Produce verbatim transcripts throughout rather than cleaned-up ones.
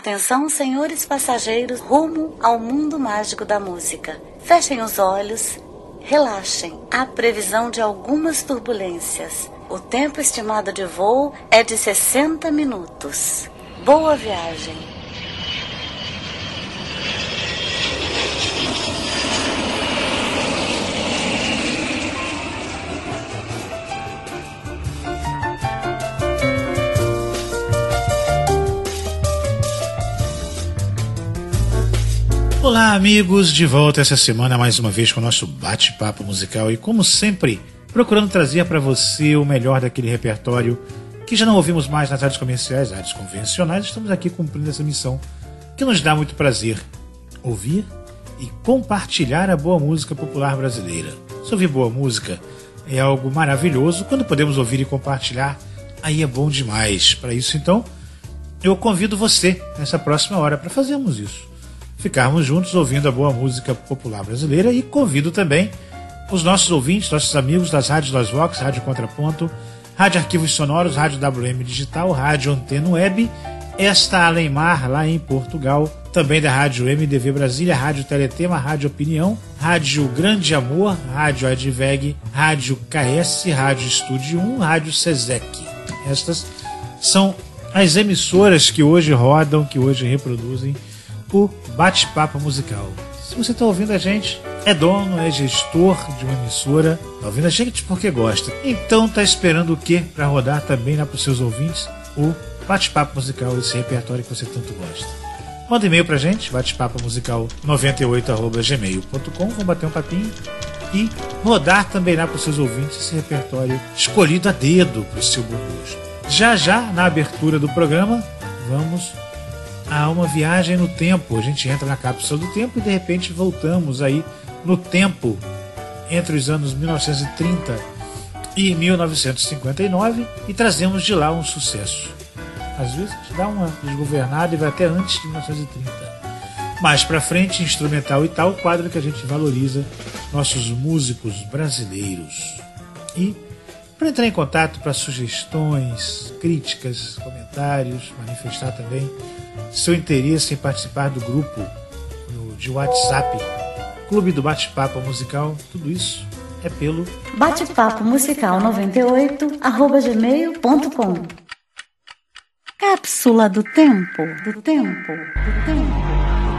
Atenção, senhores passageiros, rumo ao mundo mágico da música. Fechem os olhos, relaxem. Há previsão de algumas turbulências. O tempo estimado de voo é de sessenta minutos. Boa viagem. Olá, amigos, de volta essa semana mais uma vez com o nosso bate-papo musical e, como sempre, procurando trazer para você o melhor daquele repertório que já não ouvimos mais nas rádios comerciais, rádios convencionais. Estamos aqui cumprindo essa missão que nos dá muito prazer ouvir e compartilhar a boa música popular brasileira. Se ouvir boa música é algo maravilhoso, quando podemos ouvir e compartilhar, aí é bom demais. Para isso, então, eu convido você nessa próxima hora para fazermos isso. Ficarmos juntos ouvindo a boa música popular brasileira e convido também os nossos ouvintes, nossos amigos das rádios das Vox, Rádio Contraponto, Rádio Arquivos Sonoros, Rádio W M Digital, Rádio Antena Web, esta Alemar lá em Portugal, também da Rádio M D V Brasília, Rádio Teletema, Rádio Opinião, Rádio Grande Amor, Rádio Adveg, Rádio K S, Rádio Estúdio um, Rádio Sesec. Estas são as emissoras que hoje rodam, que hoje reproduzem o bate-papo musical. Se você está ouvindo a gente, é dono, é gestor de uma emissora, está ouvindo a gente porque gosta. Então está esperando o quê para rodar também lá para os seus ouvintes o bate-papo musical, esse repertório que você tanto gosta. Manda e-mail para a gente, batepapo musical noventa e oito arroba gmail ponto com, vamos bater um papinho e rodar também lá para os seus ouvintes esse repertório escolhido a dedo para o seu bom gosto. Já já, na abertura do programa, vamos a uma viagem no tempo. A gente entra na cápsula do tempo e de repente voltamos aí no tempo entre os anos mil novecentos e trinta e mil novecentos e cinquenta e nove e trazemos de lá um sucesso. Às vezes a gente dá uma desgovernada e vai até antes de mil novecentos e trinta. Mais pra frente, instrumental e tal, quadro que a gente valoriza nossos músicos brasileiros. E para entrar em contato, para sugestões, críticas, comentários, manifestar também seu interesse em participar do grupo de WhatsApp, Clube do Bate-Papo Musical, tudo isso é pelo batepapo musical noventa e oito arroba gmail ponto com. Cápsula do tempo, do tempo, do tempo.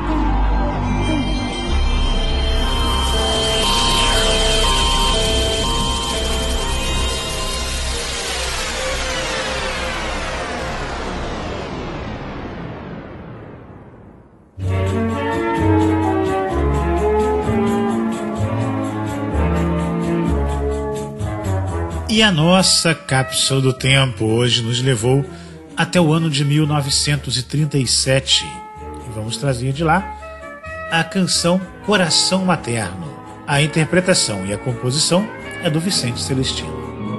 E a nossa cápsula do tempo hoje nos levou até o ano de mil novecentos e trinta e sete. E vamos trazer de lá a canção Coração Materno. A interpretação e a composição é do Vicente Celestino.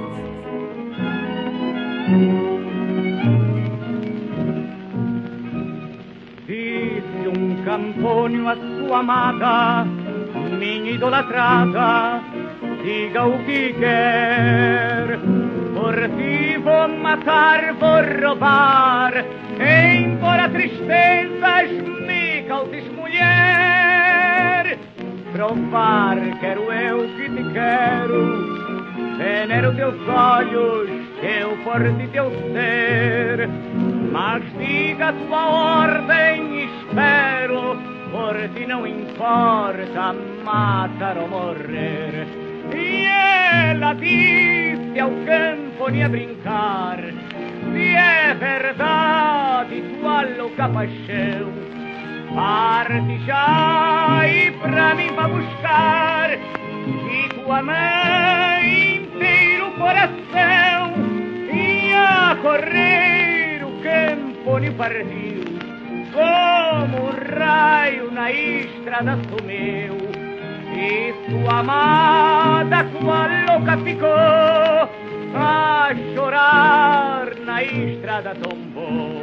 Disse um Camponio a sua amada, minha idolatrada, diga o que quer, por ti vou matar, vou roubar, embora tristezas me causes, mulher. Provar quero eu que te quero, venero teus olhos, teu porte e teu ser, mas diga a tua ordem, espero, por ti não importa matar ou morrer. E ela disse ao Camponio a brincar, se é verdade tua louca paixão, parte já e pra mim vai buscar, e tua mãe inteiro coração. E a correr o Camponio partiu, como um raio na estrada sumiu. E sua amada, sua louca ficou a chorar, na estrada tombou.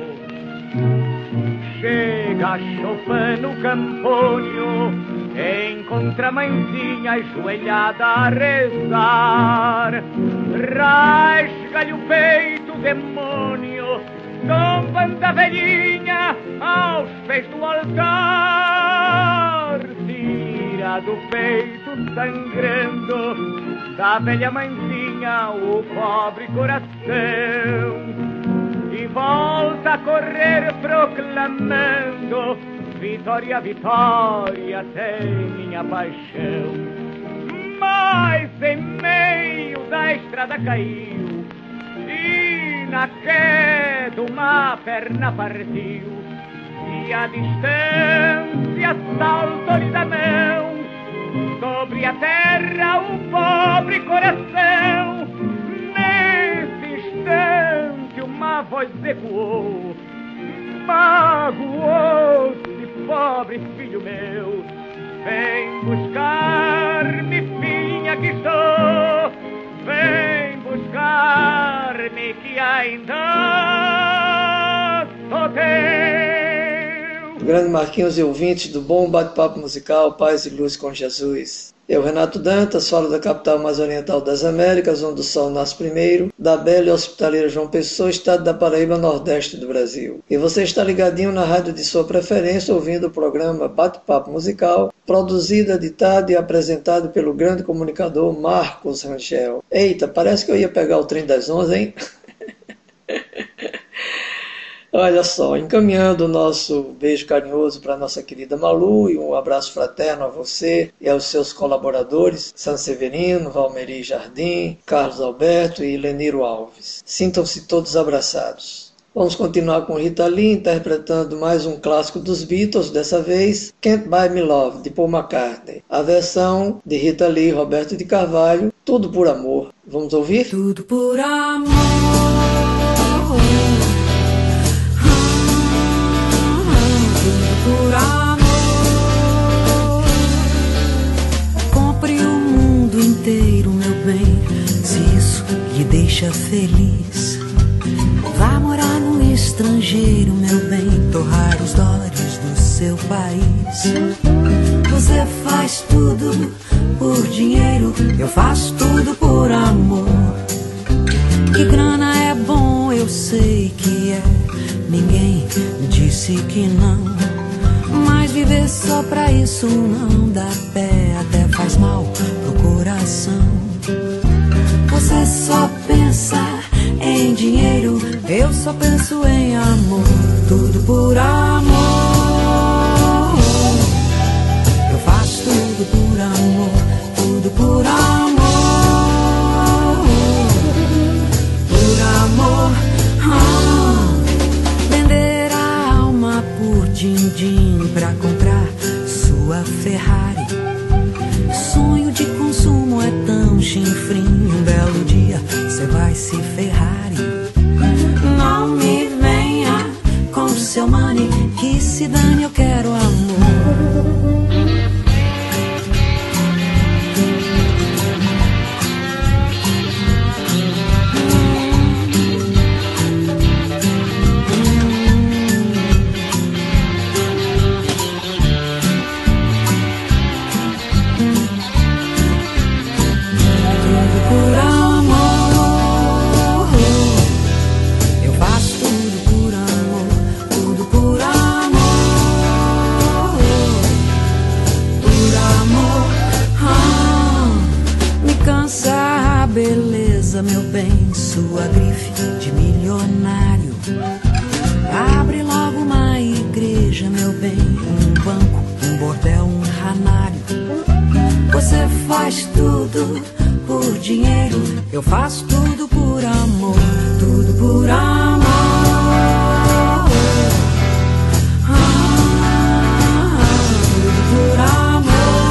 Chega a Chopin no Camponio, encontra a mãezinha ajoelhada a rezar. Rasga-lhe o peito, demônio, tombando a velhinha, aos pés do altar, tira do peito sangrando da velha mãezinha o pobre coração e volta a correr proclamando: vitória, vitória tem minha paixão. Mas em meio da estrada caiu e na queda uma perna partiu e a distância saltou-lhe da mão. Sobre a terra o pobre coração. Nesse instante uma voz ecoou: magoou-se, pobre filho meu, vem buscar-me, filhinha, que estou. Vem buscar-me, que ainda sou teu. Grande Marquinhos e ouvintes do Bom Bate-Papo Musical, Paz e Luz com Jesus. Eu, Renato Dantas, falo da capital mais oriental das Américas, onde o sol nasce primeiro, da bela e hospitaleira João Pessoa, estado da Paraíba, nordeste do Brasil. E você está ligadinho na rádio de sua preferência, ouvindo o programa Bate-Papo Musical, produzido, editado e apresentado pelo grande comunicador Marcos Rangel. Eita, parece que eu ia pegar o trem das onze, hein? Olha só, encaminhando o nosso beijo carinhoso para a nossa querida Malu e um abraço fraterno a você e aos seus colaboradores, Sanseverino, Valmeri Jardim, Carlos Alberto e Leniro Alves. Sintam-se todos abraçados. Vamos continuar com Rita Lee interpretando mais um clássico dos Beatles, dessa vez Can't Buy Me Love, de Paul McCartney. A versão de Rita Lee e Roberto de Carvalho, Tudo por Amor. Vamos ouvir? Tudo por amor. Por amor, compre o mundo inteiro, meu bem, se isso lhe deixa feliz. Vá morar no estrangeiro, meu bem, torrar os dólares do seu país. Você faz tudo por dinheiro, eu faço tudo por amor. Que grana é bom, eu sei que é, ninguém me disse que não. Mas viver só pra isso não dá pé, até faz mal pro coração. Você só pensa em dinheiro, eu só penso em amor. Tudo por amor, eu faço tudo por amor. Tudo por amor, por amor. Ah, vender a alma por din-din pra comprar sua Ferrari. Sonho de consumo é tão chinfrim, um belo dia cê vai se Ferrari. Não me venha com seu money, que se dane, eu quero amor. Meu bem, sua grife de milionário. Abre logo uma igreja, meu bem, um banco, um bordel, um ranário. Você faz tudo por dinheiro, eu faço tudo por amor. Tudo por amor. Ah, tudo por amor.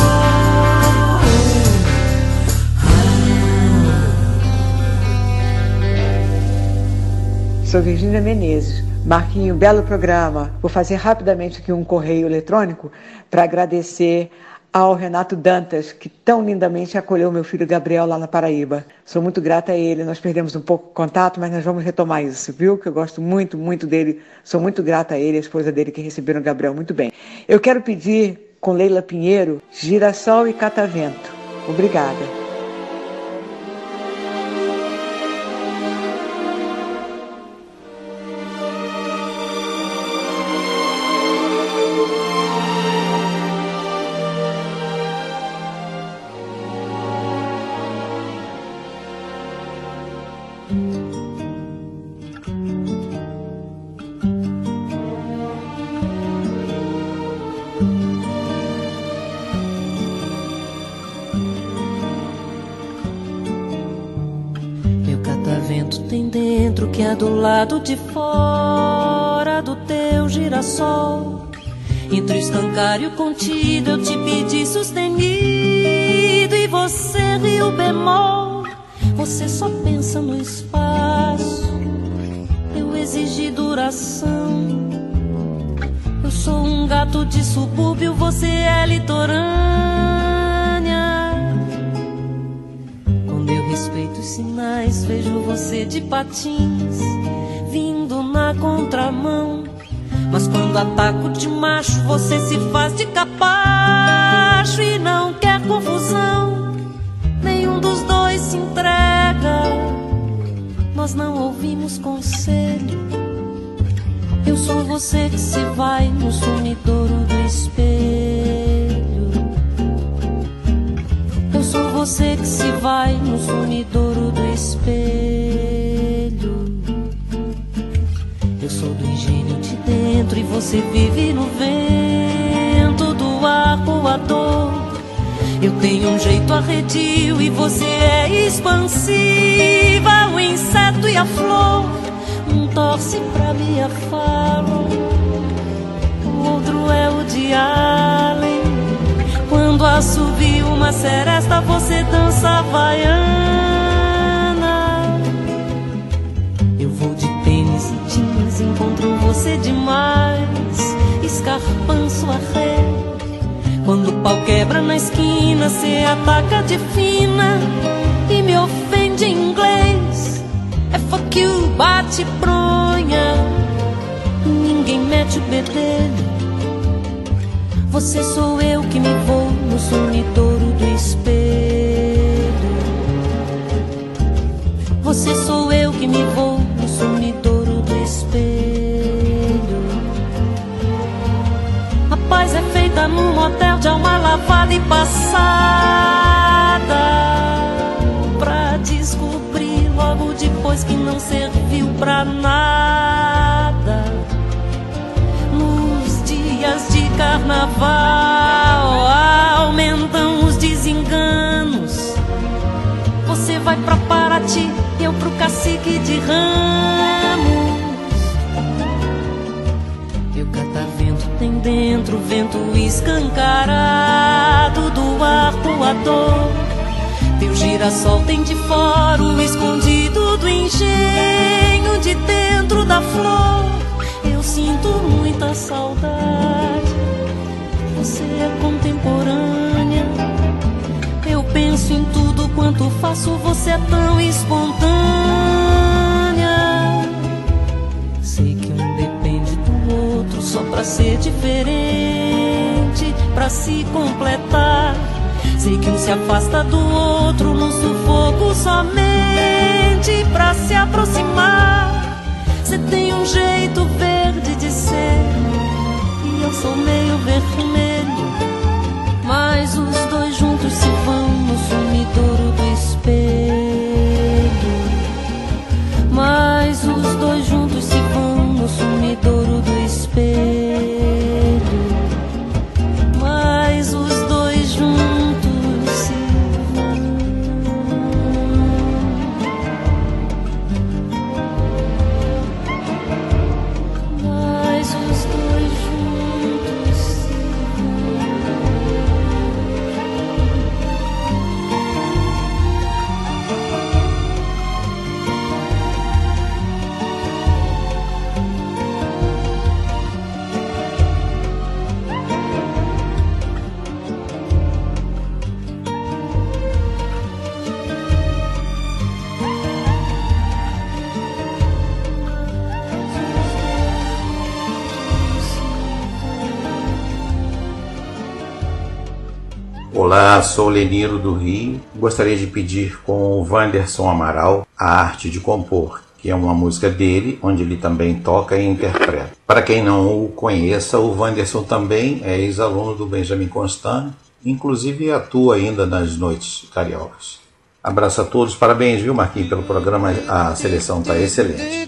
Sou Virgínia Menezes. Marquinho, belo programa. Vou fazer rapidamente aqui um correio eletrônico para agradecer ao Renato Dantas, que tão lindamente acolheu meu filho Gabriel lá na Paraíba. Sou muito grata a ele. Nós perdemos um pouco o contato, mas nós vamos retomar isso, viu? Que eu gosto muito, muito dele. Sou muito grata a ele, a esposa dele, que receberam o Gabriel muito bem. Eu quero pedir, com Leila Pinheiro, Girassol e Catavento. Obrigada. tem dentro que é do lado de fora do teu girassol. Entre o escancário contido eu te pedi sustenido e você riu bemol. Você só pensa no espaço, eu exigi duração. Eu sou um gato de subúrbio, você é litorânea. Quando eu respeito os sinais, vejo você de patins, vindo na contramão. Mas quando ataco de macho, você se faz de capacho e não quer confusão. Nenhum dos dois se entrega, nós não ouvimos conselho. Eu sou você que se vai no sumidouro do espelho. Eu sou você que se vai no sumidouro do espelho. Eu sou do engenho de dentro e você vive no vento do arcoador. Eu tenho um jeito arredio e você é expansiva, o inseto e a flor. Um torce pra minha fala, o outro é o de Allen. Quando assovia uma seresta, você dança havaiana. Eu vou de tênis e jeans, encontro você demais, escarpanço a ré. Quando o pau quebra na esquina, cê ataca de fina e me ofende em inglês. É fuck you, bate bronha, ninguém mete o bedelho. Você sou eu que me vou no sumidouro do espelho. Você sou eu que me vou no sumidouro do espelho. A paz é feita num motel de alma lavada e passada, pra descobrir logo depois que não serviu pra nada. Nos dias de carnaval aumentam os desenganos. Você vai pra Paraty, eu pro Cacique de Ramos. Eu catavento tem dentro, vento escancarado do arcoador. Teu girassol tem de fora o escondido do engenho de dentro da flor. Eu sinto muita saudade, você é contemporânea. Eu penso em tudo quanto faço, você é tão espontânea. Sei que um depende do outro só pra ser diferente, pra se completar. Sei que um se afasta do outro no sufoco somente pra se aproximar. Cê tem um jeito verde de ser e eu sou meio vermelho, mas os dois juntos se vão no sumidouro do espelho. Mas os dois juntos se vão no sumidouro do espelho. Mas os dois juntos se vão. Mas os dois juntos se Olá, sou Leniro do Rio. Gostaria de pedir com o Wanderson Amaral A Arte de Compor, que é uma música dele, onde ele também toca e interpreta. Para quem não o conheça, o Wanderson também é ex-aluno do Benjamin Constant, inclusive atua ainda nas noites cariocas. Abraço a todos, parabéns, viu, Marquinhos, pelo programa, a seleção está excelente.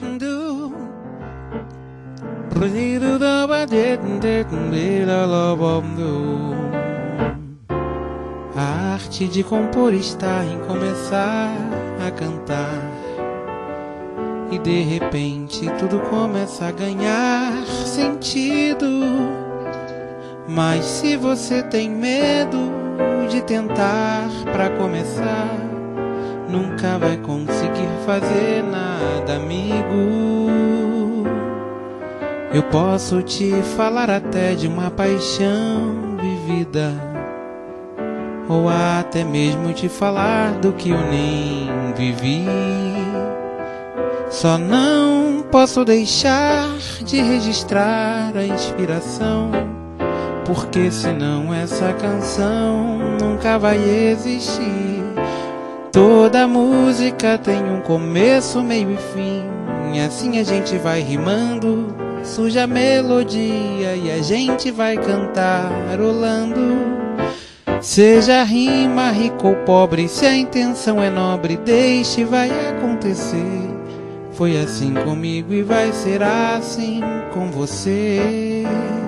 A arte de compor está em começar a cantar. e de repente tudo começa a ganhar sentido. Mas se você tem medo de tentar pra começar, nunca vai conseguir fazer nada, amigo. Eu posso te falar até de uma paixão vivida, ou até mesmo te falar do que eu nem vivi. Só não posso deixar de registrar a inspiração, porque senão essa canção nunca vai existir. Toda música tem um começo, meio e fim, e assim a gente vai rimando, surge a melodia e a gente vai cantarolando. Seja rima, rico ou pobre, se a intenção é nobre, deixe, vai acontecer. Foi assim comigo e vai ser assim com você.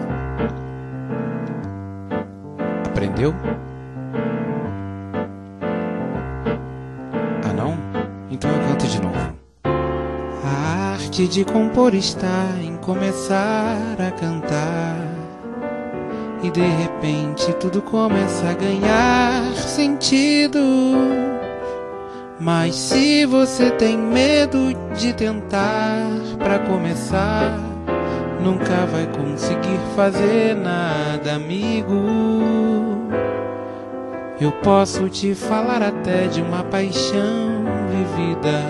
Aprendeu? Ah não? Então eu canto de novo. A arte de compor está em começar a cantar, e de repente tudo começa a ganhar sentido. Mas se você tem medo de tentar pra começar, nunca vai conseguir fazer nada, amigo. Eu posso te falar até de uma paixão vivida,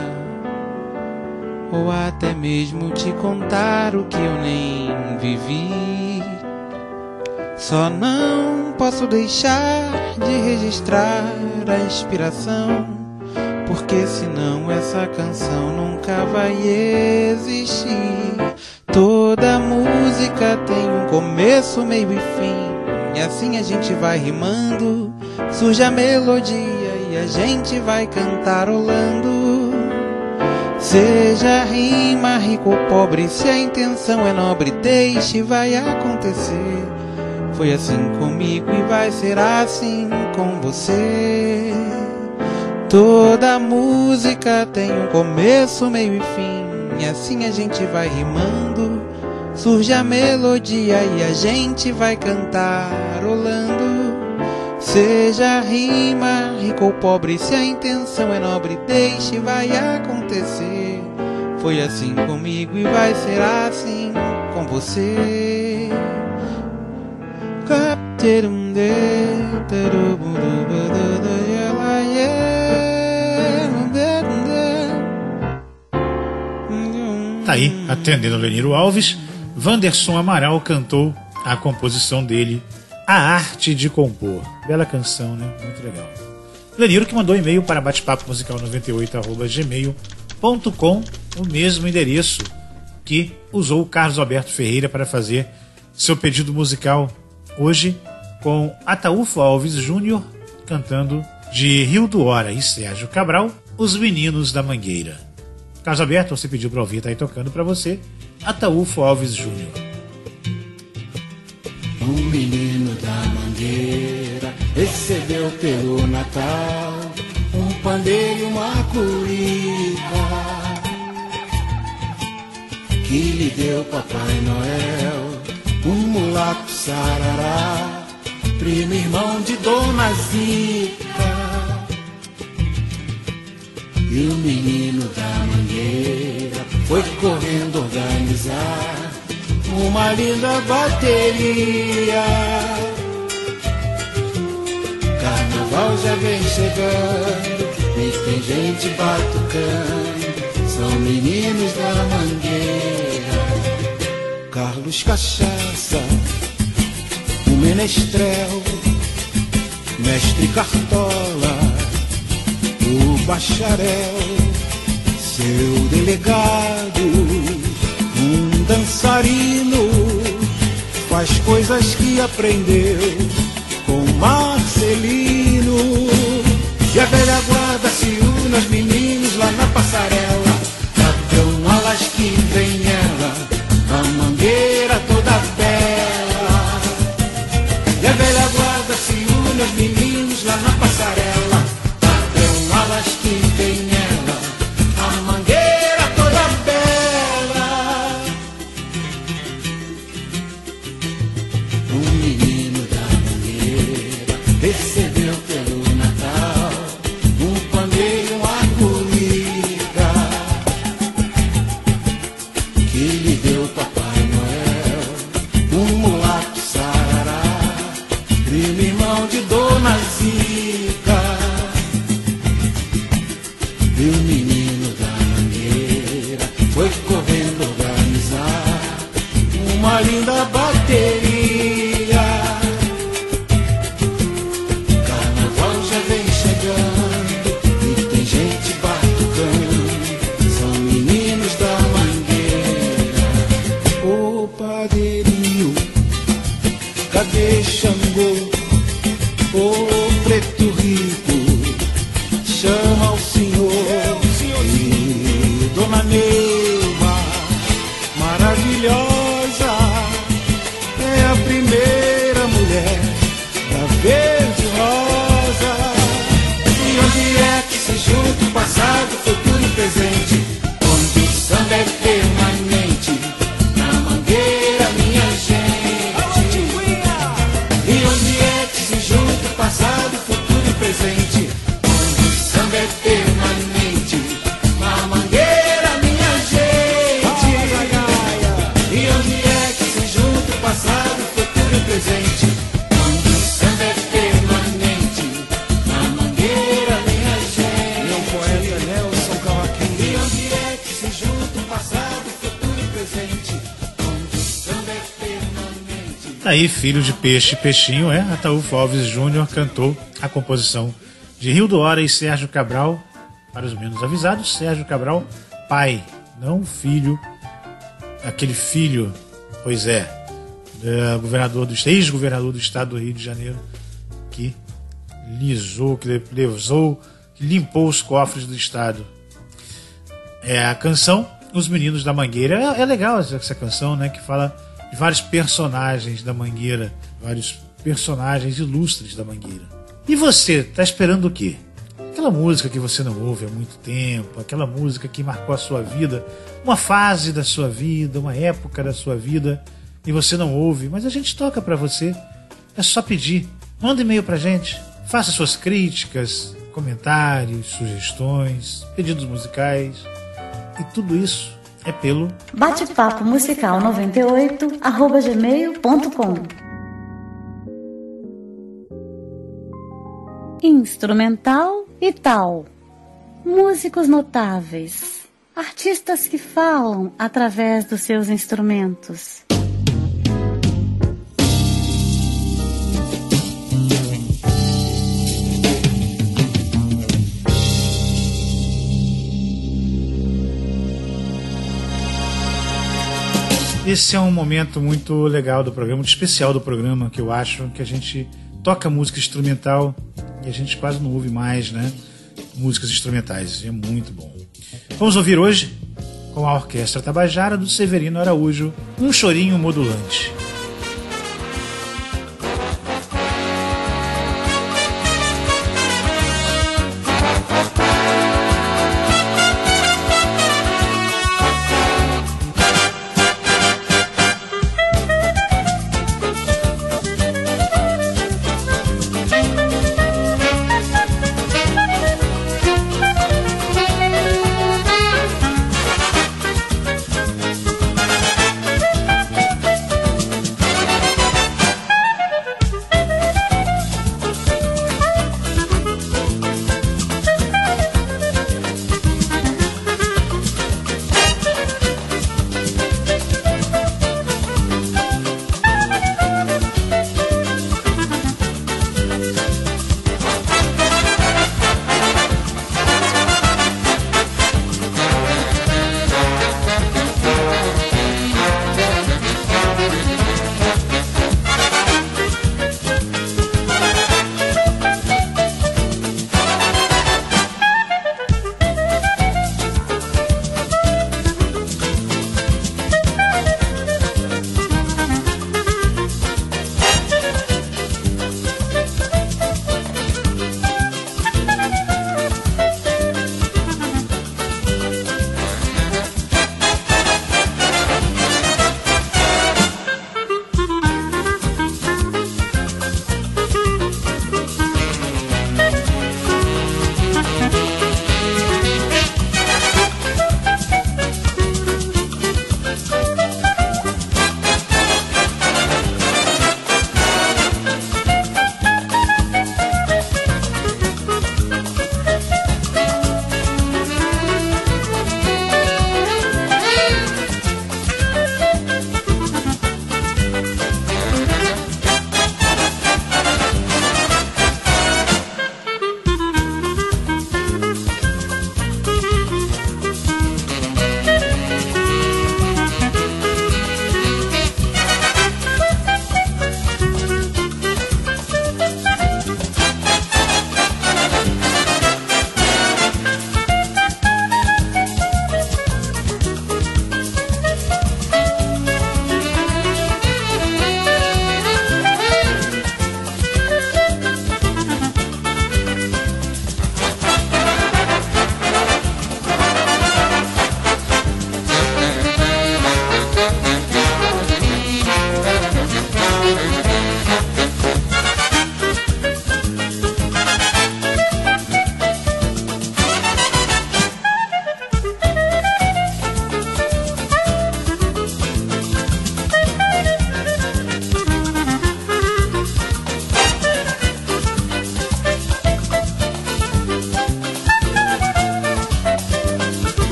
ou até mesmo te contar o que eu nem vivi. Só não posso deixar de registrar a inspiração, porque senão essa canção nunca vai existir. Toda música tem um começo, meio e fim, e assim a gente vai rimando, surge a melodia e a gente vai cantarolando. Seja rima, rico ou pobre, se a intenção é nobre, deixe, vai acontecer. Foi assim comigo e vai ser assim com você. Toda música tem um começo, meio e fim, e assim a gente vai rimando, surge a melodia e a gente vai cantarolando. Seja rima, rico ou pobre, se a intenção é nobre, deixe, vai acontecer. Foi assim comigo e vai ser assim com você. Tá aí, atendendo Leniro Alves, Wanderson Amaral cantou a composição dele, A Arte de Compor. Bela canção, né? Muito legal. Leniro que mandou e-mail para batepapo musical noventa e oito arroba gmail ponto com, o mesmo endereço que usou o Carlos Alberto Ferreira para fazer seu pedido musical hoje, com Ataúfo Alves Júnior cantando de Rio do Hora e Sérgio Cabral, Os Meninos da Mangueira. Carlos Alberto, você pediu para ouvir, tá aí tocando para você, Ataúfo Alves Júnior. Um menino da Mangueira recebeu pelo Natal um pandeiro e uma cuíca que lhe deu Papai Noel, um mulato sarará, primo irmão de Dona Zica. E o menino da Mangueira foi correndo organizar uma linda bateria. Carnaval já vem chegando e tem gente batucando, são meninos da Mangueira. Carlos Cachaça, o Menestrel, Mestre Cartola, o Bacharel, seu delegado, um dançarino, faz coisas que aprendeu com Marcelino. E a velha guarda se une aos meninos lá na passarela, ladrão alas que vem ela, a Mangueira toda bela. E a velha guarda se une aos meninos lá na passarela, ladrão alas que vem ela, a Mangueira toda bela. deu pelo Natal um pandeiro, uma comida que lhe deu Papai Noel, um mulato sarará, primo irmão de Dona Zica. E o menino da mangueira foi correndo organizar uma linda bateria. Carnaval já vem chegando e tem gente batucando, são meninos da mangueira. Ô padrinho, cadê Xangô? Ô preto rico, chama o senhor. E Dona Neuma, maravilhosa, é a primeira mulher da verde rosa. E onde é que se junta o passado, futuro e presente, onde o samba é permanente, na mangueira, minha gente. E onde é que se junta o passado, futuro e presente, onde o samba é permanente, na mangueira, minha gente. E onde é que se junta o passado, futuro e presente, onde o samba é permanente, na mangueira, minha gente. Meu poeta Nelson Cavaquinho. E onde é que se junta o passado, futuro e presente, onde o samba é permanente. Aí, filho de peixe, peixinho, é? Ataúfo Alves Júnior cantou a composição de Rio do Hora e Sérgio Cabral. Para os menos avisados, Sérgio Cabral, pai, não filho, aquele filho, pois é, do governador do, ex-governador do estado do Rio de Janeiro, que lisou, que levou, que limpou os cofres do estado. É a canção Os Meninos da Mangueira. É, é legal essa, essa canção, né, que fala de vários personagens da Mangueira, vários personagens ilustres da Mangueira. E você, tá esperando o quê? Aquela música que você não ouve há muito tempo, aquela música que marcou a sua vida, uma fase da sua vida, uma época da sua vida, e você não ouve, mas a gente toca pra você. É só pedir. Manda e-mail pra gente, faça suas críticas, comentários, sugestões, pedidos musicais, e tudo isso é pelo bate-papo musical noventa e oito arroba gmail ponto com. Instrumental e tal. Músicos notáveis. Artistas que falam através dos seus instrumentos. Esse é um momento muito legal do programa, muito especial do programa, que eu acho que a gente toca música instrumental e a gente quase não ouve mais, né? Músicas instrumentais, é muito bom. Vamos ouvir hoje, com a Orquestra Tabajara do Severino Araújo, Um Chorinho Modulante.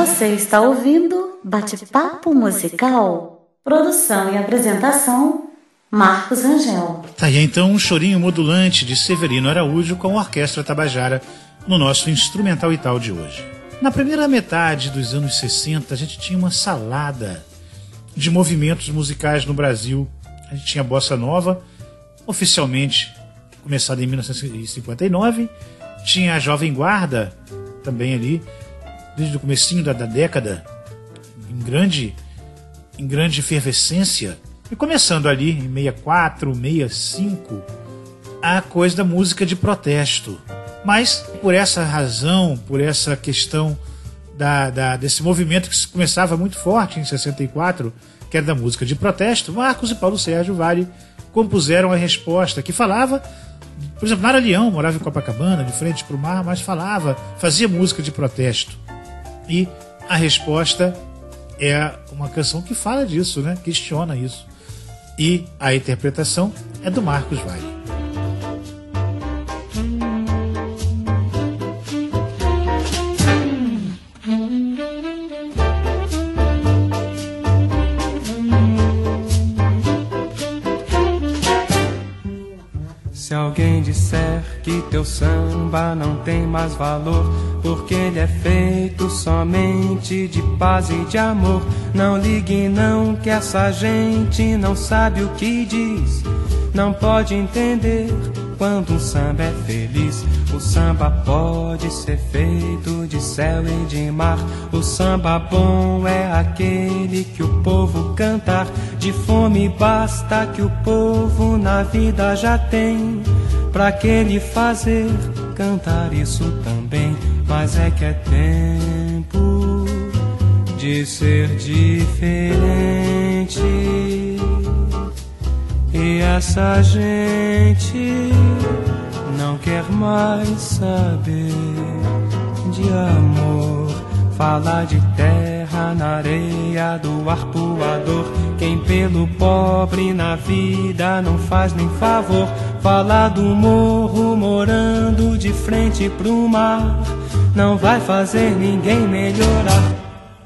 Você está ouvindo Bate-Papo Musical. Produção e apresentação, Marcos Rangel. Tá aí então um chorinho modulante de Severino Araújo com a Orquestra Tabajara no nosso Instrumental e Tal de hoje. Na primeira metade dos anos sessenta, a gente tinha uma salada de movimentos musicais no Brasil. A gente tinha a Bossa Nova, oficialmente começada em mil novecentos e cinquenta e nove. Tinha a Jovem Guarda, também ali, desde o comecinho da, da década, em grande, em grande efervescência. E começando ali em sessenta e quatro, sessenta e cinco, a coisa da música de protesto. Mas por essa razão, por essa questão da, da, desse movimento que começava muito forte em sessenta e quatro, que era da música de protesto, Marcos e Paulo Sérgio Vale compuseram a resposta, que falava, por exemplo, Nara Leão morava em Copacabana, de frente para o mar, mas falava, fazia música de protesto. E a resposta é uma canção que fala disso, né? Questiona isso. E a interpretação é do Marcos Vale. Se alguém disser que teu samba não tem mais valor, porque ele é feito somente de paz e de amor, não ligue não, que essa gente não sabe o que diz, não pode entender quando um samba é feliz. O samba pode ser feito de céu e de mar, o samba bom é aquele que o povo cantar. De fome basta que o povo na vida já tem, pra que ele fazer cantar isso também. Mas é que é tempo de ser diferente, e essa gente não quer mais saber de amor. Fala de terra na areia do arpoador, quem pelo pobre na vida não faz nem favor. Fala do morro morando de frente pro mar, não vai fazer ninguém melhorar.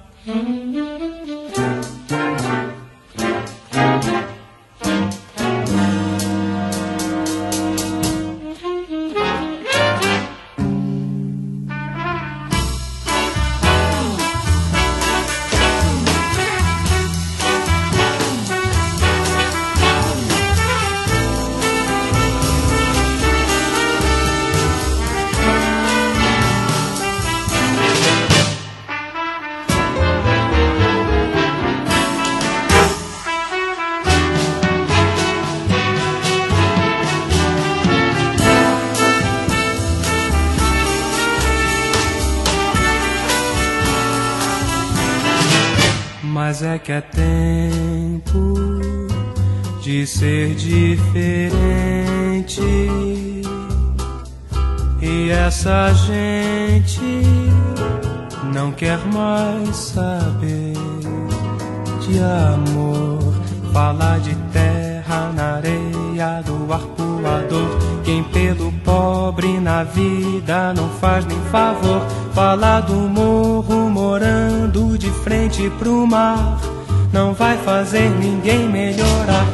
Mas é que é tempo de ser diferente, e essa gente não quer mais saber de amor. Fala de terra na areia do arpoador, quem pelo pobre na vida não faz nem favor. Fala do morro morando de frente pro mar, não vai fazer ninguém melhorar.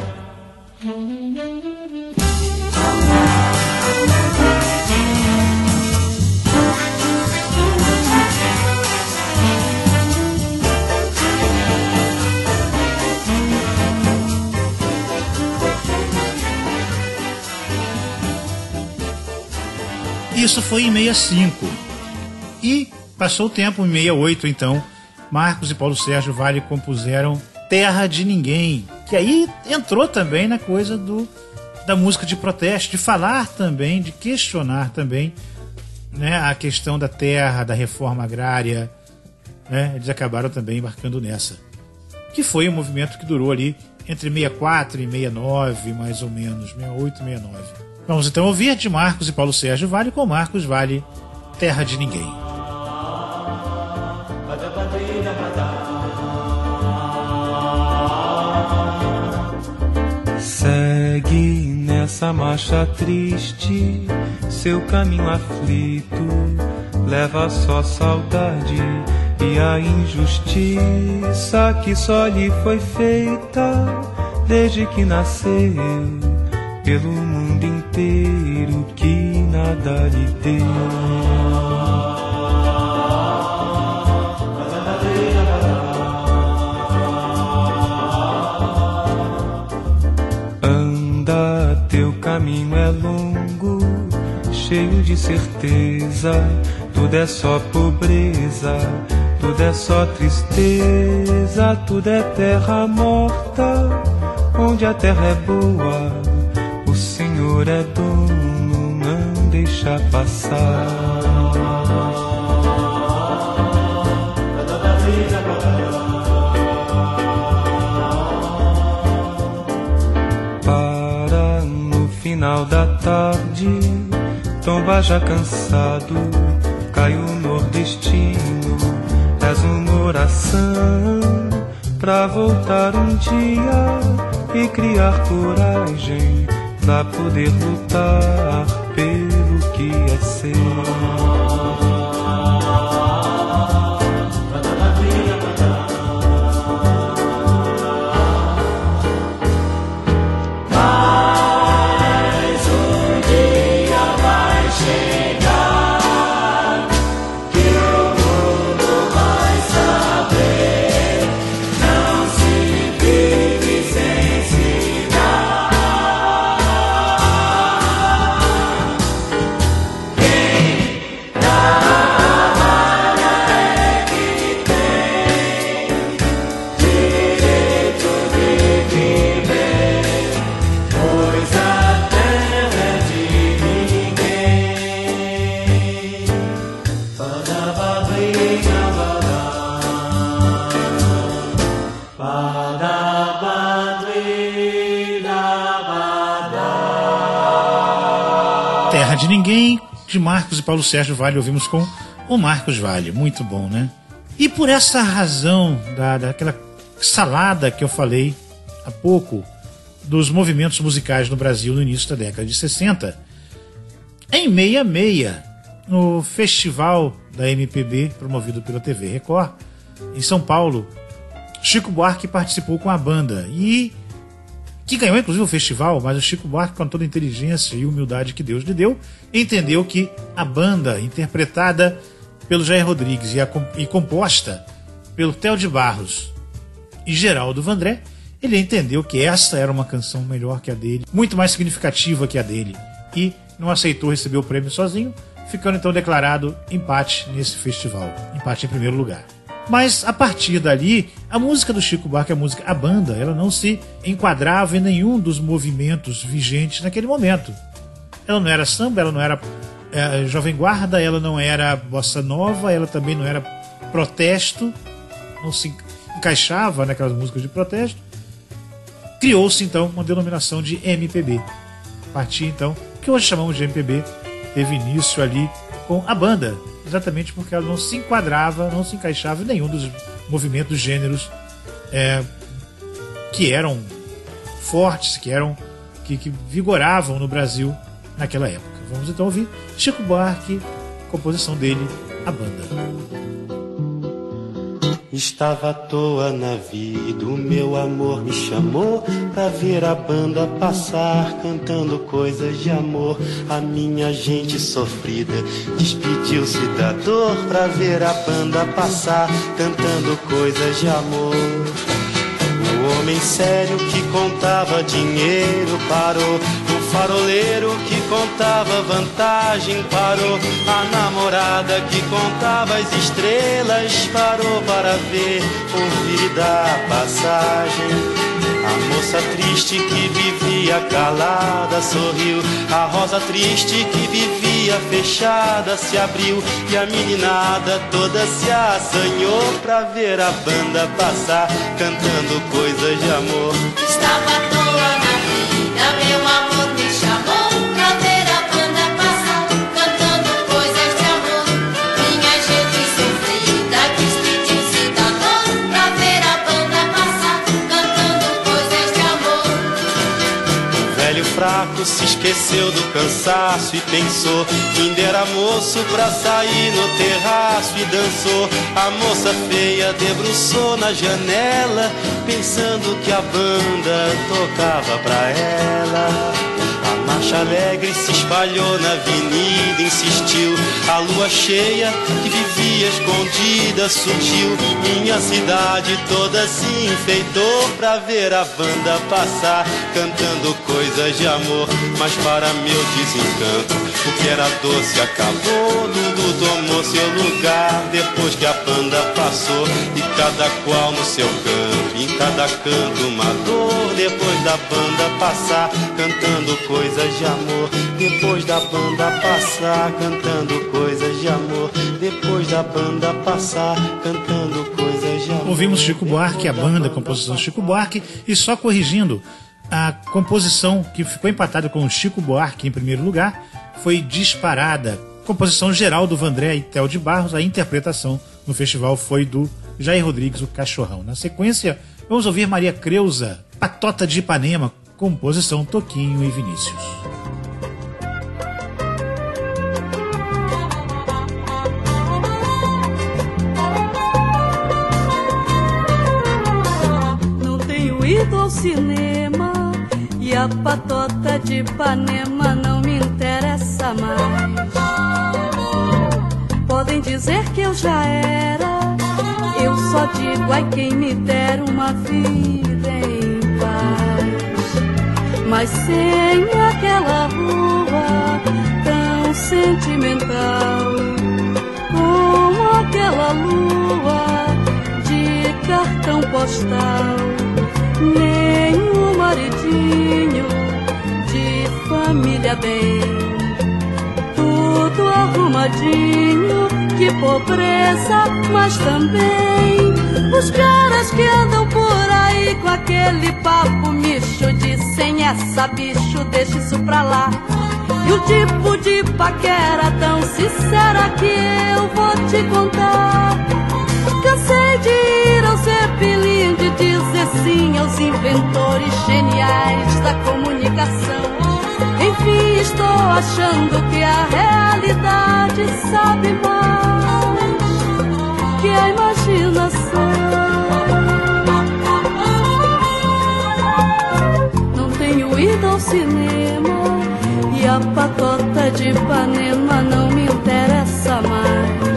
Isso foi em sessenta e cinco. E passou o tempo, em sessenta e oito, então, Marcos e Paulo Sérgio Vale compuseram Terra de Ninguém, que aí entrou também na coisa do, da música de protesto, de falar também, de questionar também, né, a questão da terra, da reforma agrária, né, eles acabaram também embarcando nessa. Que foi um movimento que durou ali entre sessenta e quatro e sessenta e nove, mais ou menos, sessenta e oito e sessenta e nove. Vamos então ouvir de Marcos e Paulo Sérgio Vale com Marcos Vale, Terra de Ninguém. Segue nessa marcha triste, seu caminho aflito, leva só saudade e a injustiça que só lhe foi feita desde que nasceu, pelo mundo inteiro que nada lhe deu. Anda, teu caminho é longo, cheio de certeza, tudo é só pobreza, tudo é só tristeza, tudo é terra morta, onde a terra é boa, o Senhor é dono, não deixa passar. Para no final da tarde, tomba já cansado, cai o nordestino, és uma oração pra voltar um dia e criar coragem pra poder lutar pelo que é seu. Terra de Ninguém, de Marcos e Paulo Sérgio Vale, ouvimos com o Marcos Vale, muito bom, né? E por essa razão, da, daquela salada que eu falei há pouco, dos movimentos musicais no Brasil no início da década de sessenta, em sessenta e seis, no festival da M P B, promovido pela T V Record, em São Paulo, Chico Buarque participou com a banda, e que ganhou inclusive o festival, mas o Chico Buarque, com toda a inteligência e humildade que Deus lhe deu, entendeu que a banda, interpretada pelo Jair Rodrigues e, a, e composta pelo Theo de Barros e Geraldo Vandré, ele entendeu que essa era uma canção melhor que a dele, muito mais significativa que a dele, e não aceitou receber o prêmio sozinho, ficando então declarado empate nesse festival, empate em primeiro lugar. Mas a partir dali, a música do Chico Buarque, a música, a banda, ela não se enquadrava em nenhum dos movimentos vigentes naquele momento. Ela não era samba, ela não era é, jovem guarda, ela não era bossa nova, ela também não era protesto, não se encaixava naquelas músicas de protesto. Criou-se então uma denominação de M P B. A partir então, que hoje chamamos de M P B, teve início ali com a banda, exatamente porque ela não se enquadrava, não se encaixava em nenhum dos movimentos, gêneros é, que eram fortes, que eram que, que vigoravam no Brasil naquela época. Vamos então ouvir Chico Buarque, composição dele, a banda. Estava à toa na vida, o meu amor me chamou pra ver a banda passar, cantando coisas de amor. A minha gente sofrida despediu-se da dor pra ver a banda passar, cantando coisas de amor. O homem sério que contava dinheiro parou, o faroleiro que contava vantagem parou, a namorada que contava as estrelas parou para ver, ouvir e dar passagem. A moça triste que vivia calada sorriu, a rosa triste que vivia fechada se abriu, e a meninada toda se assanhou pra ver a banda passar, cantando coisas de amor. Estava à toa na vida, meu amor me chamou pra ver a banda passar, cantando coisas de amor. Minha gente sofrida despediu-se da dor pra ver a banda passar, cantando coisas de amor. O velho fraco quando se esqueceu do cansaço e pensou que ainda era moço pra sair no terraço e dançou. A moça feia debruçou na janela, pensando que a banda tocava pra ela. A marcha alegre se espalhou na avenida, insistiu. A lua cheia que vivia escondida surgiu. Minha cidade toda se enfeitou pra ver a banda passar, cantando coisas de amor. Mas para meu desencanto, o que era doce acabou. Tudo tomou seu lugar depois que a banda passou. E cada qual no seu canto, em cada canto uma dor. Depois da banda passar, cantando coisas de amor. Depois da banda passar, cantando coisas de amor. Depois da banda passar, cantando coisas de amor. Ouvimos Chico Buarque, a banda, a composição Chico Buarque, e só corrigindo, a composição que ficou empatada com o Chico Buarque em primeiro lugar foi Disparada, composição geral do Vandré e Theo de Barros. A interpretação no festival foi do Jair Rodrigues, o Cachorrão. Na sequência, vamos ouvir Maria Creuza, Patota de Ipanema, composição Toquinho e Vinícius. Não tenho ido ao cinema e a Patota de Ipanema não me interessa mais. Podem dizer que eu já era, eu só digo ai quem me der uma vida em paz. Mas sem aquela rua tão sentimental, com aquela lua de cartão postal, nem um maridinho de família bem, tudo arrumadinho, que pobreza, mas também os caras que andam por aí com aquele papo micho de sem essa bicho, deixa isso pra lá. E o tipo de paquera tão sincera que eu vou te contar. Cansei de ir ao Zeppelin, de dizer sim aos inventores geniais da comunicação. Enfim, estou achando que a realidade sabe mais que a imaginação. Não tenho ido ao cinema e a Patota de Ipanema não me interessa mais.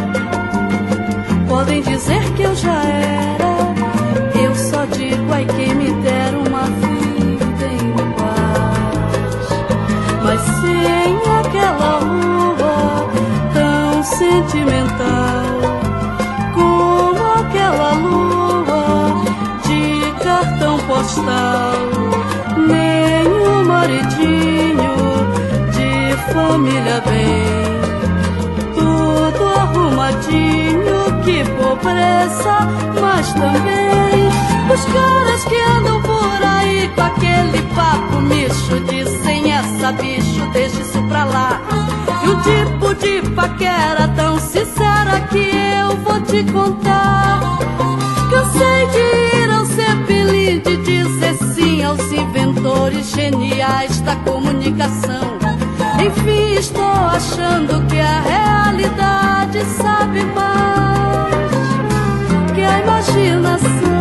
Podem dizer que eu já era, eu só digo ai quem me der uma vida em paz. Mas sem aquela lua tão sentimental, como aquela lua de cartão postal, nem um maridinho de família bem, tudo arrumadinho, que pobreza, mas também os caras que andam por aí com aquele papo micho de sem essa bicho, deixa isso pra lá. E o tipo de paquera tão sincera que eu vou te contar. Cansei de ir ao Zeppelin, de dizer sim aos inventores geniais da comunicação. Enfim, estou achando que a realidade sabe mais que a imaginação.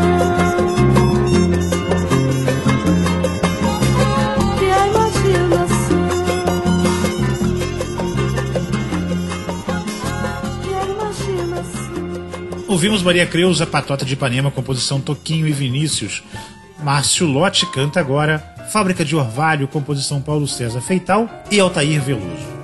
Que a imaginação. Que a imaginação. Ouvimos Maria Creuza, Patota de Ipanema, composição Toquinho e Vinícius. Márcio Lotti canta agora Fábrica de Orvalho, composição Paulo César Feital e Altair Veloso.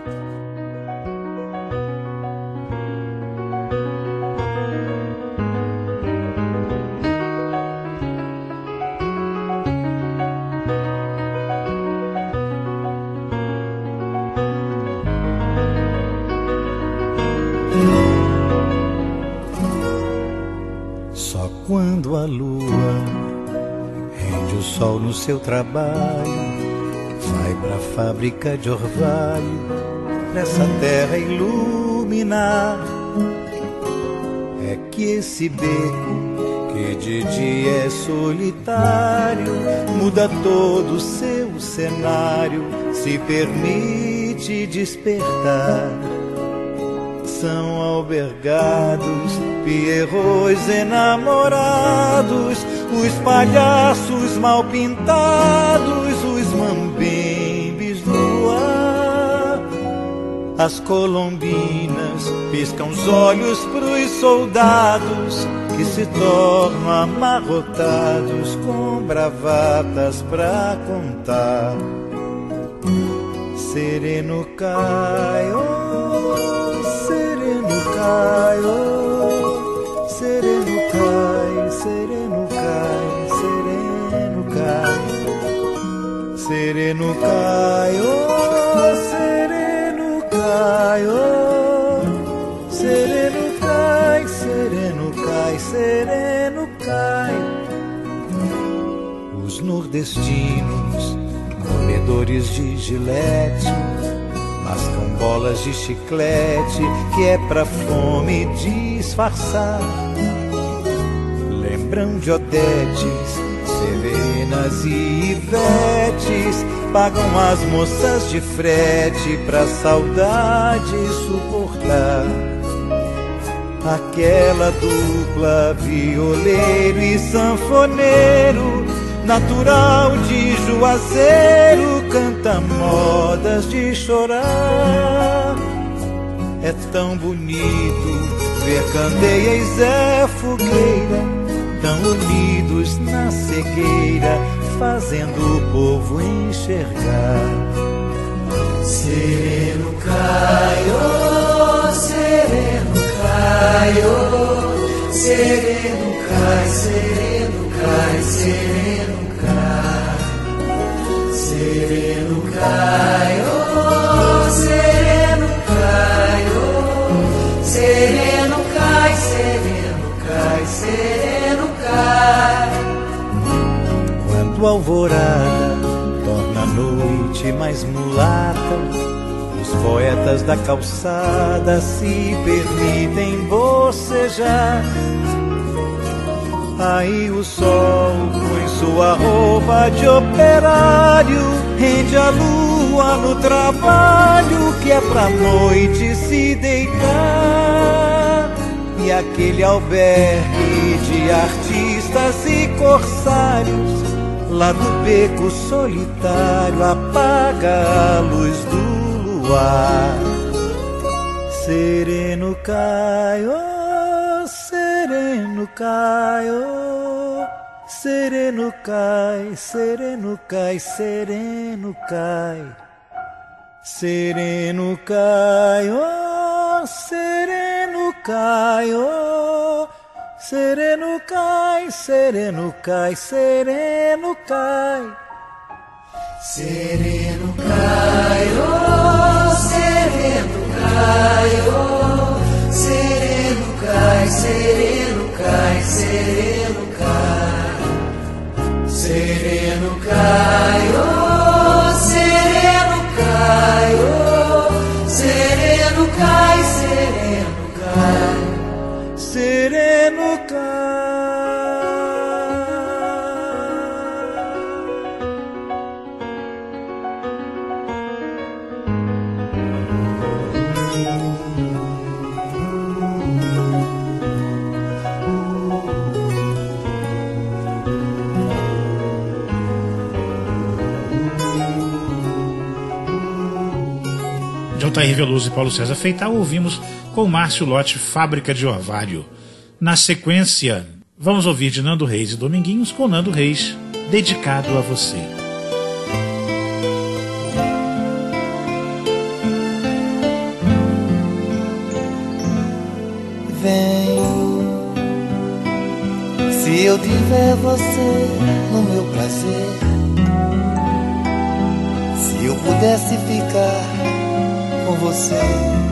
Só quando a lua rende o sol no seu trabalho, vai pra fábrica de orvalho, pra essa terra iluminar. É que esse beco que de dia é solitário, muda todo o seu cenário, se permite despertar. São albergados pierrots enamorados, os palhaços mal pintados, os mambembes do ar. As colombinas piscam os olhos pros soldados que se tornam amarrotados com bravatas pra contar. Sereno cai, oh, sereno cai, oh, sereno cai, sereno cai, sereno cai, sereno cai, oh, sereno cai, oh, sereno cai, sereno cai, sereno cai. Os nordestinos, comedores de gilete, mascam bolas de chiclete, que é pra fome disfarçar. Lembram de Odetes, Severinas e Ivetes, pagam as moças de frete pra saudade suportar. Aquela dupla, violeiro e sanfoneiro, natural de Juazeiro, canta modas de chorar. É tão bonito ver Candeia e Zé Fogueira, tão unidos na cegueira, fazendo o povo enxergar. Sereno cai, oh, sereno cai, oh, sereno cai, sereno cai, sereno cai, sereno cai, oh, sereno cai, oh, sereno cai, sereno cai, sereno cai. Quando a alvorada torna a noite mais mulata, os poetas da calçada se permitem bocejar. Aí o sol põe sua roupa de operário, rende a lua no trabalho, que é pra noite se deitar. E aquele albergue de artistas e corsários, lá do beco solitário, apaga a luz do luar. Sereno cai, oh, sereno cai, oh, sereno cai, sereno cai, sereno cai, sereno cai, oh, sereno cai, oh, sereno cai, sereno cai, sereno cai, sereno cai, oh, sereno cai, oh, sereno cai, sereno cai, sereno cai, sereno cai, oh, sereno cai, oh, sereno cai, sereno cai, sereno cai. Altair Veloso e Paulo César Feital, ouvimos com Márcio Lotti, Fábrica de Orvalho. Na sequência, vamos ouvir de Nando Reis e Dominguinhos com Nando Reis, Dedicado a Você. Vem, se eu tiver você no meu prazer, se eu pudesse ficar com você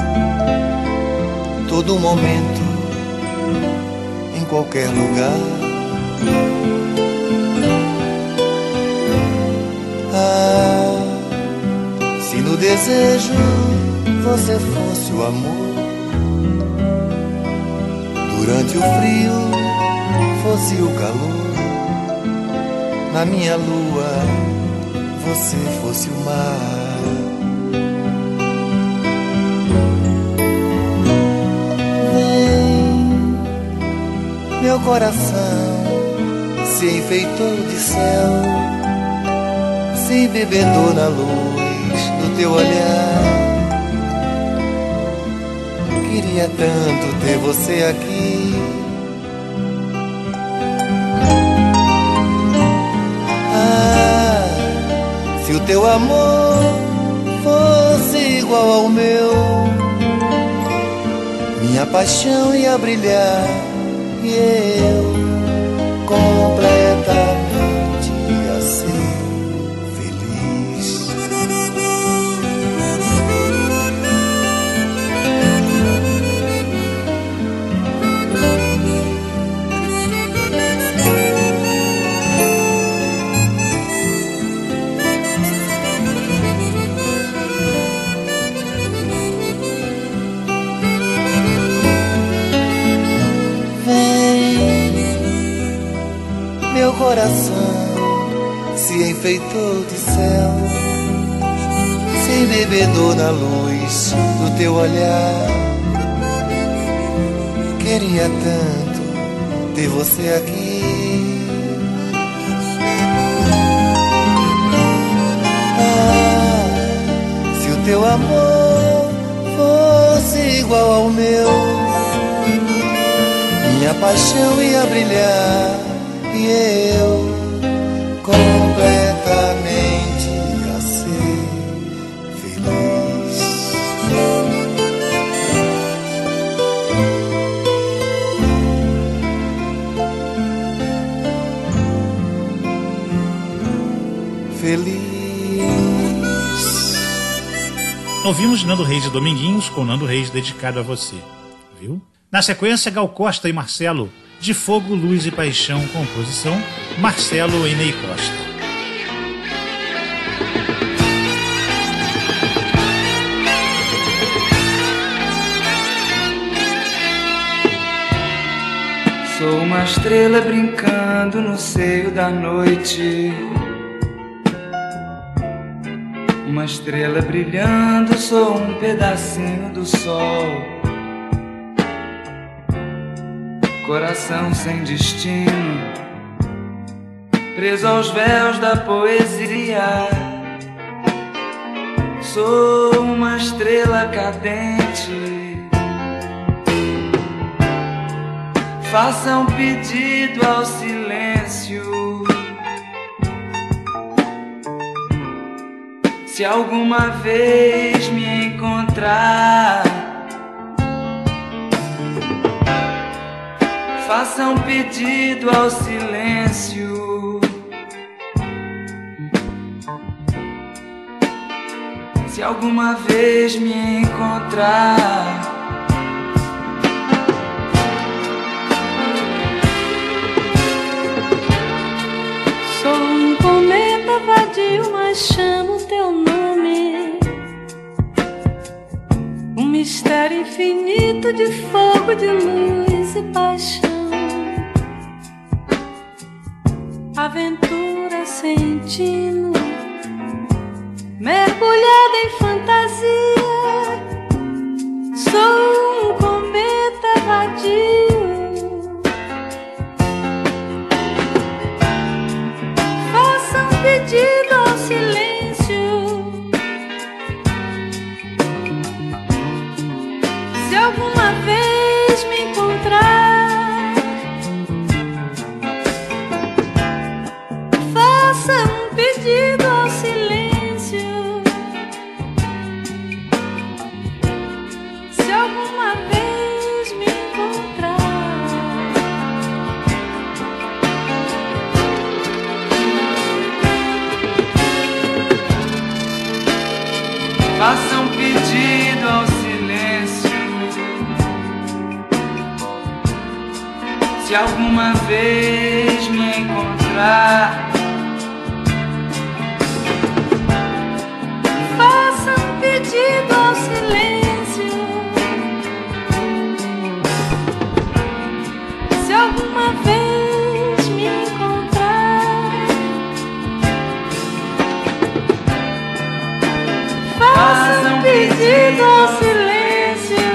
todo momento, em qualquer lugar. Ah, se no desejo você fosse o amor, durante o frio fosse o calor, na minha lua você fosse o mar. Vem, meu coração se enfeitou de céu, se embebedou na luz do teu olhar. Queria tanto ter você aqui. Ah, se o teu amor fosse igual ao meu, minha paixão ia brilhar e eu completamente ia ser feliz. Meu coração se enfeitou de céu, se embebedou na luz do teu olhar. Queria tanto ter você aqui. Ah, se o teu amor fosse igual ao meu, minha paixão ia brilhar e eu completamente ia ser feliz. Feliz. Ouvimos Nando Reis e Dominguinhos com Nando Reis dedicado a você, viu? Na sequência, Gal Costa e Marcelo, De Fogo, Luz e Paixão, composição Marcelo e Ney Costa. Sou uma estrela brincando no seio da noite, uma estrela brilhando, sou um pedacinho do sol. Coração sem destino, preso aos véus da poesia. Sou uma estrela cadente, faça um pedido ao silêncio. Se alguma vez me encontrar, faça um pedido ao silêncio. Se alguma vez me encontrar, sou um cometa vadio, mas chamo teu nome. Um mistério infinito de fogo, de luz e paixão. Aventura sem tino, mergulhada em fantasia. Sou um cometa vadio, faça um pedido ao silêncio. Se alguma vez me encontrar, faça um pedido ao silêncio. Se alguma vez me encontrar, faça um pedido ao silêncio. Se alguma vez me encontrar, faça um pedido ao silêncio. Se alguma vez do silêncio.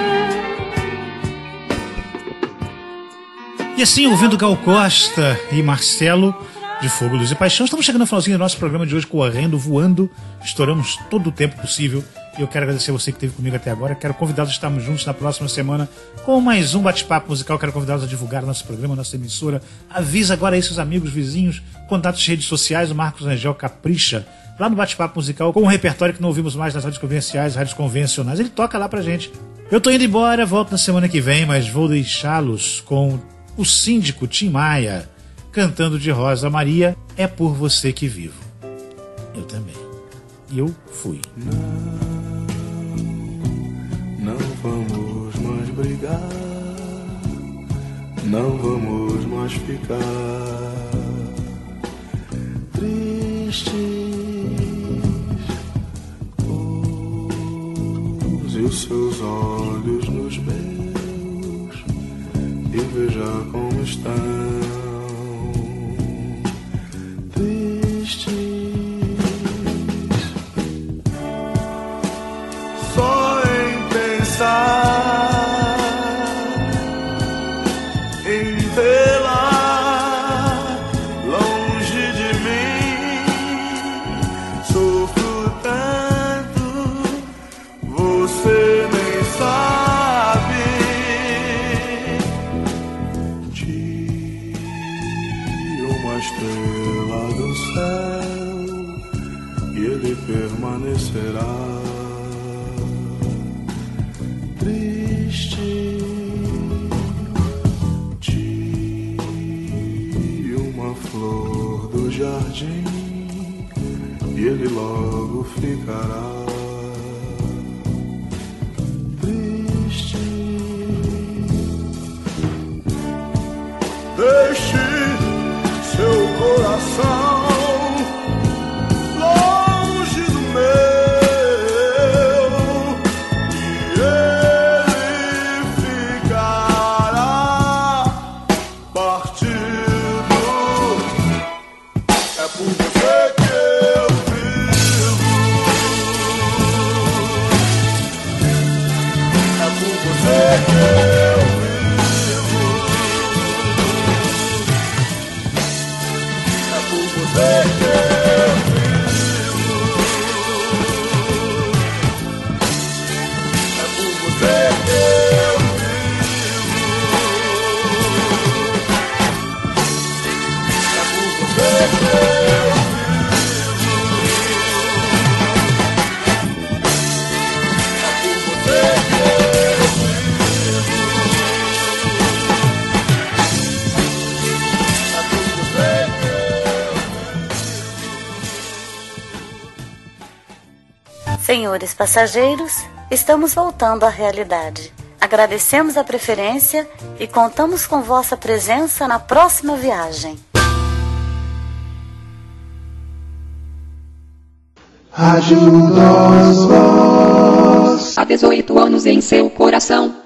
E assim, ouvindo Gal Costa e Marcelo, de Fogo, Luz e Paixão, estamos chegando ao finalzinho do nosso programa de hoje, correndo, voando, estouramos todo o tempo possível. E eu quero agradecer você que esteve comigo até agora. Quero convidá-los a estarmos juntos na próxima semana com mais um bate-papo musical. Quero convidá-los a divulgar o nosso programa, a nossa emissora. Avisa agora aí seus amigos, vizinhos, contatos de redes sociais. O Marcos Rangel capricha lá no bate-papo musical com um repertório que não ouvimos mais nas rádios convencionais, rádios convencionais. Ele toca lá pra gente. Eu tô indo embora, volto na semana que vem, mas vou deixá-los com o síndico Tim Maia cantando de Rosa Maria, É Por Você Que Vivo. Eu também. E eu fui. Não vamos mais brigar, não vamos mais ficar tristes. Use os seus olhos nos meus e veja como estão tristes. Só em pensar em vê-la longe de mim, sofro tanto, você nem sabe. Tire uma estrela do céu e ele permanecerá triste. Tire uma flor do jardim e ele logo ficará triste. Deixe seu coração longe do meu e ele ficará partido. É por você que eu vivo, é por você que eu vivo, é por você que eu vivo, é por você que eu Senhores passageiros, estamos voltando à realidade. Agradecemos a preferência e contamos com vossa presença na próxima viagem. Rádio Nós Voz. Há dezoito anos em seu coração.